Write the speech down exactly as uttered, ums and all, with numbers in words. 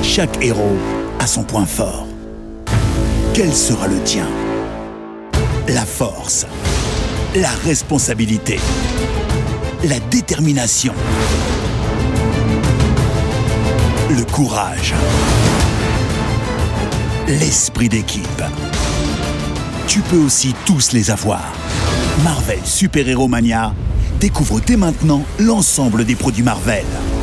Chaque héros a son point fort. Quel sera le tien? La force, la responsabilité, la détermination, le courage, l'esprit d'équipe. Tu peux aussi tous les avoir. Marvel Super Hero Mania découvre dès maintenant l'ensemble des produits Marvel.